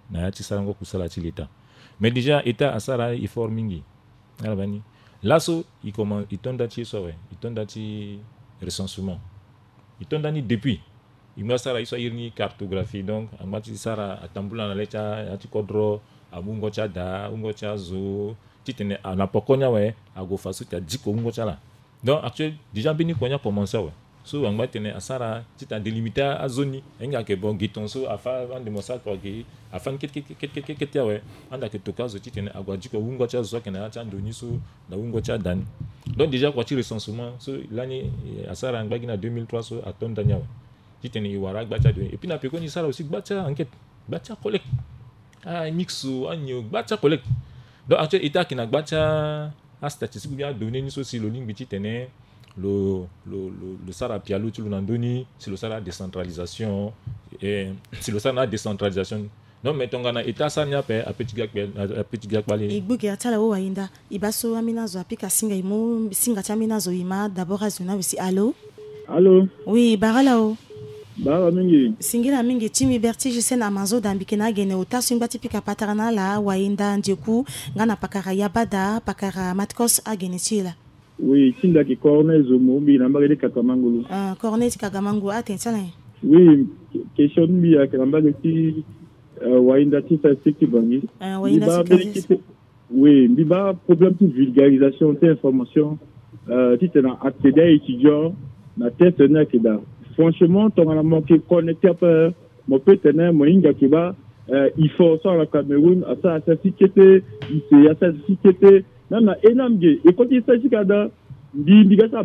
na ti sara ngo kusala ti l'état. Mais déjà état asara il for mingi. Alabani. Là so il commence il tombe dati so ouais, il tombe dati recensement. Il tombe dani depuis. Il m'a sara iso irni cartographie donc amati sara atambula na lecha ati kodro abungo cha da ungo cha zo titene anapokonya ouais ago fasu ta diko ungo cha la. Donc actuellement déjà bini konya commencer ouais. So angba tene asara tita délimiter a zone enga ke bon giton so afa ande mosa ko ge afan ket ket ket ket ket ya we anda ke toka zo titene agwa diko ungo cha zo ke na cha ndoni so na ungo cha dan. Donc déjà quoi ti recensement so l'année asara angba gina deux mille trois so aton danya we titene iwara gbacha de et puis na pe ko ni sara aussi gbacha enquête gbacha collecte ah mixo anyo gbacha collecte. Donc actuellement état qui na gbacha a statistique bien donné ni so si le ligne biti tene le le le le sara pialo tu l'andoni c'est le sara décentralisation et c'est le sara décentralisation non mais tongana état ça nya pe a petit gak a petit gak balé igbuge atala wo wainda ibaso amina zo apika singa imo singa chamina zo ima d'abord azuna wisi allo allo oui barala o bara mingi singira mingi timi berti je sen amazo dambikena gene ota singba tipika patarana la wainda ndieku ngana pakara yabada pakara matkos agenetila. Oui, Tinda qui Cornet Zomobi, Nambaré Kakamangulu. Ah, Cornet Kagamangu, attention. Oui, question bi à Kambaré qui Wainda ti statistique bangi. Ah, Wainda oui, biba problème de vulgarisation d'information euh ti tena accéder étudiant na tête na keda. Franchement, ton a manqué connecté pas mon peut-être mo inga kiba il faut ça la Cameroun à ça ça sikete, il y a ça sikete. Non, non, énorme. Et quand il s'agit de l'obligation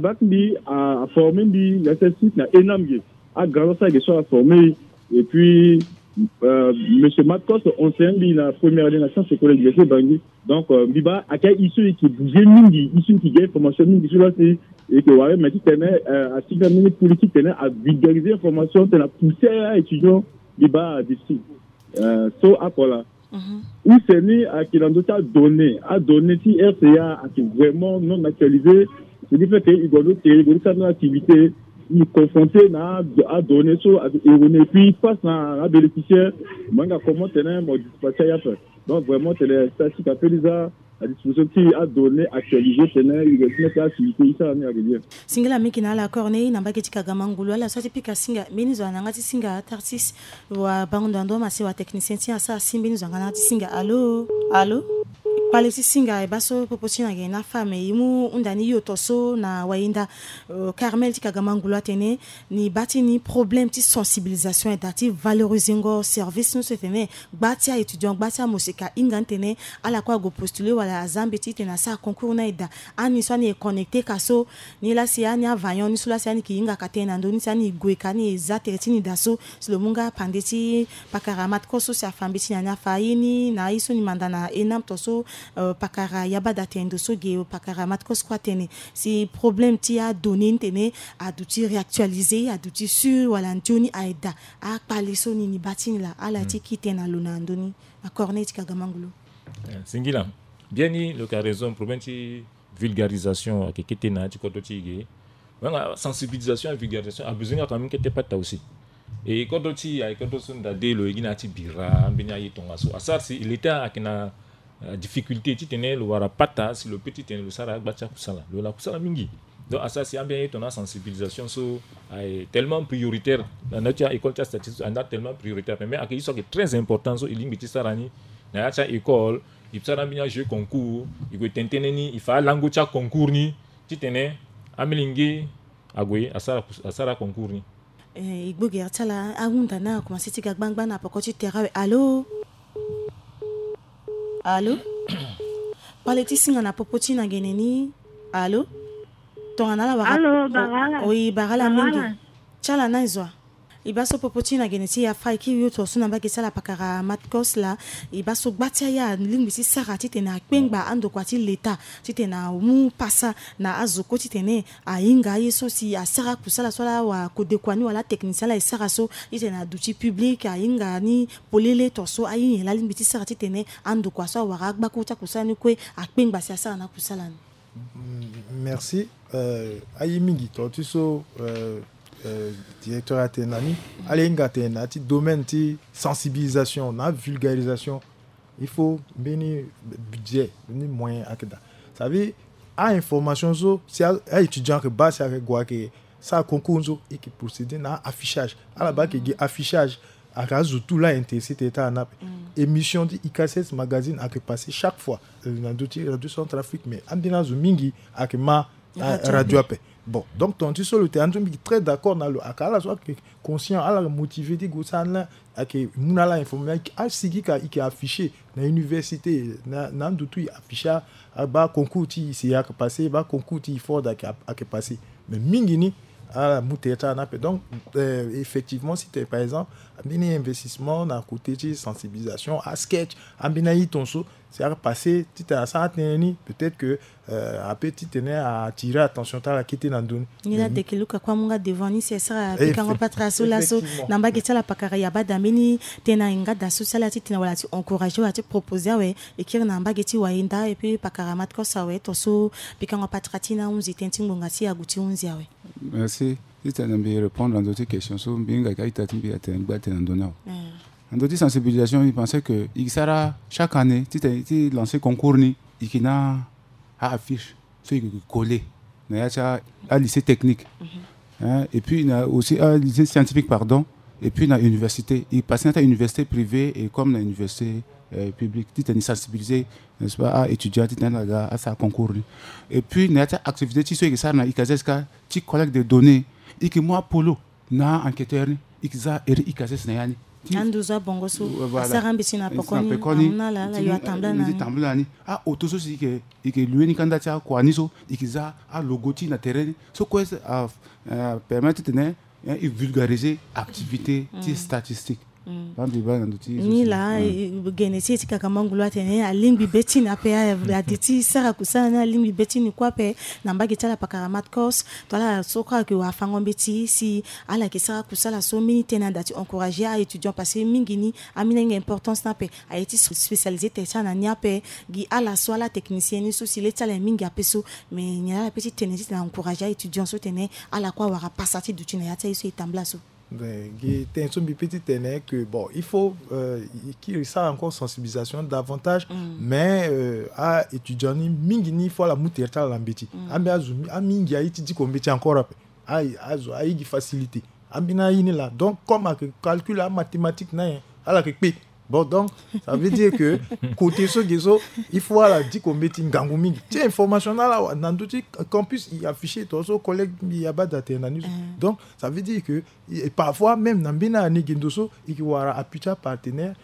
à former l'exercice, il y a énorme. À grâce à ça, à former. Et puis, euh, M. Matkos, on s'est dit la première année de la science école de Bangui. Donc, Biba, à quel issue qui bougeait, issue qui gagne information, issue là, c'est et que ouais, mais qui tenait à six minutes politique, tenait à vulgariser l'information, tenait à pousser à étudiants, Biba, d'ici. Euh, so, après là. Où c'est né à qui l'on a donné, à donner si R C A à qui vraiment non actualisé, c'est du fait qu'il doit nous faire une activité, il confronté à donner ça, à erroner, puis face à un bénéficiaire, moi, comment tenir mon dispatcher à faire. Donc vraiment, c'est les statistiques à faire à disposition qui a donné, actualisé, tenir, il doit mettre l'activité, il s'en est arrivé. Singla Mikina la corneille, n'a pas été Kagamangulu, la sortie pique singa, Benizo Anangati Singa, Tarsis, ou à Bandando, ma c'est technicien, ça, Simbenizo Anangati Singa, allô, allô? Palesi singa e baso proposition ya na femme imu undani yotoso na wainda uh, Carmel Tikagamangulu atene ni bati ni problème ti sensibilisation et dati valorisingo service nous setene bati a étudiant bati a musika ingantene ala kwa go postuler wala zambe ti tena sa concours na ida ani so ni connecté kaso ni la sia ni avayon ni sula sia ni kinga katena ndoni sia ni gweka ni ezate ni daso silo munga pandeti pakaramat koso sa fambe ti na faini na iso ni mandana enam toso Uh, pakara yabada tendo so ge pakara matkos kwa tene si problème ti a donné tene a douti réactualiser a douti sur wala ntoni aida a paliso ni ni batini la ala ti kitena lona ndoni a cornet Kagamangulu singila bien ni le cas raison problème ti vulgarisation ke kitena ti kodoti ge wanga sensibilisation et vulgarisation a besoin quand même que te pata aussi et kodoti ay kodosun da de lo igina ti bira mbenya yitonga so asar si il était akina Uh, difficulté ti tene lo wara pata si le petit tene lo sara gbacha kusala lo la kusala mingi donc à ça c'est bien ton sensibilisation so est tellement prioritaire dans notre école de statistique on a tellement prioritaire mais à qui sont très important so il limite sara ni na ya école il sara bien jeu concours il go tentene ni il fa lango cha concours ni ti tene amilingi agwe asara asara concours ni eh igboge atala agunda na kuma siti gagbangba na pokoti terrain allô. Allô? Paleti singa na popoti na geneni. Allô? Tongana la wara. Allô, barala. Oui, barala mingi. Chala na izwa. Ibaso popoti na geneti ya fa ki yo to suna ba kesala pakara matkos la. Ibaso gbatia ya lingisi sarati tena kwengba ando kwati leta. Titena mu pasa na azoko titene a inga yeso si a sara kusala swala wa kodekwani wala technicien la sara so titena duti public a inga ni polele toso a yin la lingisi sarati tene ando kwa so wa gba ko ta kusani kwe a kwengba si sara na kusala. Merci. Euh, Ayi mingi to tu so euh euh, directeur à Tenani, allez ngaténa, ti domaine ti sensibilisation, na vulgarisation, il faut bénir budget, bénir moyen akeda. Ça veut à information so, si à étudiant que bas c'est quoi que ça concours so et qui procéder na affichage. À la bas que affichage à raison tout là intensité état na émission de I K S S magazine a que passer chaque fois dans d'autres radio Centrafrique mais ambina zo mingi a que ma radio apé. Bon, donc ton tu sur le terrain tu très d'accord na lo akala soit conscient à la motiver di gosana a que muna la informer a sigi ka i affiché na université na na tout afficha ba concours ti c'est a que passer ba concours ti fort da a que passer mais mingi ni à Mouteta na donc euh, effectivement si tu par exemple un investissement dans côté de sensibilisation à sketch ambinayi tonso c'est à passer tu as ça peut-être que euh, un petit tenait à attirer attention ta la quitter dans don ni la dekeluka kwa munga devant ni c'est ça pikango patraso laso namba getala pakara ya badamini tena inga da social ti tena wala ti encourager wa ti proposer ouais ekir namba geti wainda et puis pakara mat ko sa ouais toso pikango patratina unzi tentingo ngasi aguti unzi ouais. Merci. Si tu as envie de répondre à d'autres questions, so bien que tu as timbi à battre dans donneur. En d'autres sensibilisation, il pensait que il sera chaque année, tu tu lancé concours ni, il qui n'a à affiche, so il collé. Il y a un lycée technique. Hein, et puis il y a aussi un lycée scientifique pardon, et puis il y a une université, il passe dans une université privée et comme dans une université euh, publique, tu es sensibilisé n'est-ce pas à étudier à sa concours. Et puis il y a une activité qui sont qui ça na I K S S qui collecte des données et que moi polo na enquêteur et que ça et I K S S na yani anduza bongo so sarambi sina pokoni na la la yo tambla na tambla ni ah otoso si que et que lui ni kanda cha kwa niso et que ça a logoti na terrain so quoi ça permettre de tenir et vulgariser activité statistique. ni la genesi tika kama ngulwa tene alimbi beti na pe ya diti sara kusana alimbi beti ni kwa pe namba gitala pakaramat course tola soka ke wa fango beti si ala ke sara kusala so mini tena dati encourager à étudiants passer mingini amina une importance na pe a été spécialisé tesa na nya pe gi ala so la technicien ni so si leta la mingi apeso mais nya la petite tenesi na encourager étudiants so tene ala kwa wara pasati dutina ya ta iso itambla so. Il que bon, il faut euh, qu'il y ait ça encore sensibilisation davantage, mm. mais euh, à étudiants mingini faut la mouterta l'ambiti. Ambi azumi, amingi aiti dit qu'on beti encore après. Aïe, azo, aïe facilité. Ambina yini là. Donc comme à calcul à mathématique na à la récupé. Bon donc ça veut dire que côté ce gezo il faut la dit qu'on met ngangu mingi ti information là dans tout campus il affiché tous aux collègues il y a pas d'attenance donc ça veut dire que et parfois même dans bina ni gendoso il y aura appui partenaire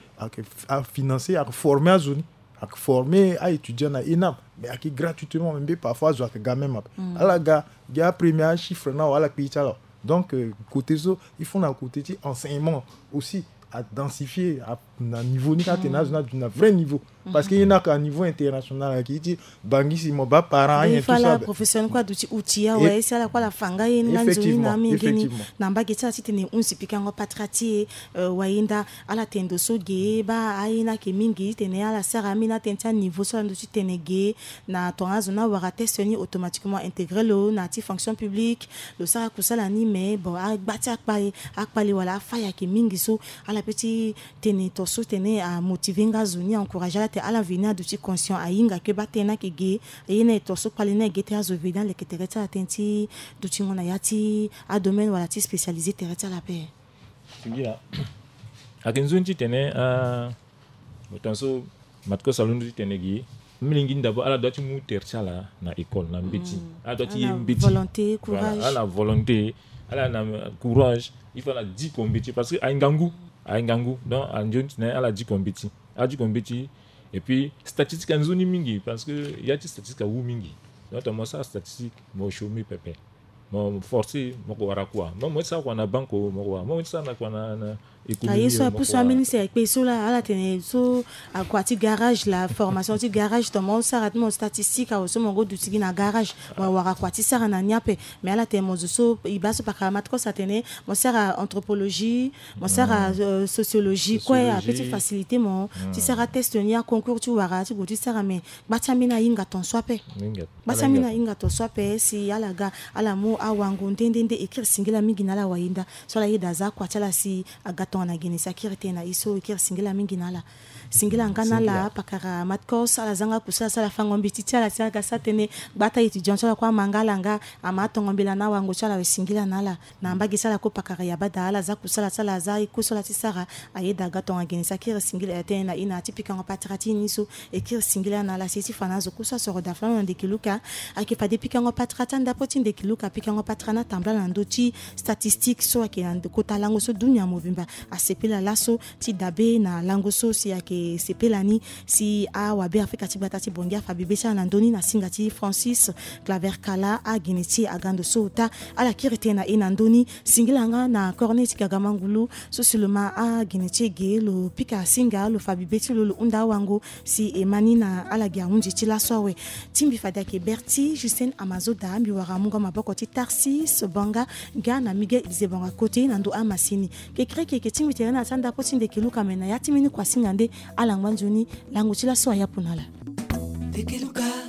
à financer à former à zone à former à étudier na inam mais à qui gratuitement même parfois zo ga même à la ga ga premier chiffre na wala picha là donc côté so il faut na côté ti enseignement aussi à densifier à un niveau ni un vrai niveau parce qu'il y en a qu'à niveau international qui dit bangi si mon bas parents il faut la professionnel quoi d'outil outil ouais c'est la quoi la fanga y nganzo na mingini namba getsa sitene unsi pikango patrati wainda ala tendo so ge ba aina ke mingi tene ala saramina tenta niveau so ndo tene ge na tongazo na wara testoni automatiquement intégrer le na ti fonction publique le sara kusala ni mais bon a bati akpali akpali wala faya ke mingi so ala petit tene to so tene a motiver ngazuni encourager à la venir de conscient à inga que batena ke ge yene to so palina gete azo vidan le ketereta atenti do timona yati a domaine wala ti spécialisé tereta la paix singira akinzunti tene a motanso matko salundu tene gi milingi ndabo ala doti mu tercha la na école na mbiti ala doti mbiti volonté courage ala volonté ala na courage il faut la dix combiti parce que a ngangu a ngangu donc anjonti ne ala dix combiti a dix combiti. Et puis, statistique en zone mingi, parce que il y a des statistiques à ou mingi. Notamment ça, statistique, moi, je suis pépé. Moi, forcé, moi, je vais quoi. Moi, ça, on a banque, moi, moi, ça, on a économie. Ça, pour ça, ministère, puis ça, là, à la télé, ça, à quoi, tu garage, la formation, tu garage, ton monde, ça, rate mon statistique, à aussi, mon gros, tu na garage, moi, à quoi, tu sers en aniapé. Mais à la télé, moi, ça, il va se passer à mat, quoi, ça tenait, moi, sert à anthropologie, moi, sert à sociologie, quoi, à petite facilité, moi, tu sers à tester, à concours, tu vois, tu vois, tu sers à mais, batamina inga ton swapé. Batamina inga ton swapé, si à la gare, à la mot, awango ndende nde ekir singila mingi nala wainda sola yeda za kwa chala si agaton na gene sakir tena iso ekir singila mingi nala singila ngana la pakara matkos ala zanga kusala sala fangombi tichala tsaka satene bata étudiant sola kwa mangala nga amatongombela na wango chala we singila nala na mbagi sala ko pakara ya bada ala za kusala sala za ikusola tisara ayeda gaton na gene sakir singila tena ina tipika ngopatrati niso ekir singila nala sisi fanazo kusa soro da fana de kiluka akipa depika ngopatrata ndapoti de kiluka pika ngopatrana tambla na ndoti statistique so akenda kota lango so dunya movimba asepela laso ti dabe na lango so si ake sepelani si a wabe afrika ti bata ti bongia fa bibesa na ndoni na singati Francis Claver Kala a gineti agando sota ala kirete na ina ndoni singilanga na cornet kagamangulu so suluma a gineti gelo pika singa lo fa bibeti lo unda wango si emani na ala gia unji ti la sowe timbi fada ke Berti Justin Amazoda mbi wara munga maboko ti Tarsis Banga Gana Miguel Izebanga kote na ndo amasini ke kreke ke timbi terena tanda poti de kiluka mena ya timini kwa singande ala ngwanjuni langu chila so ya punala Dekeluka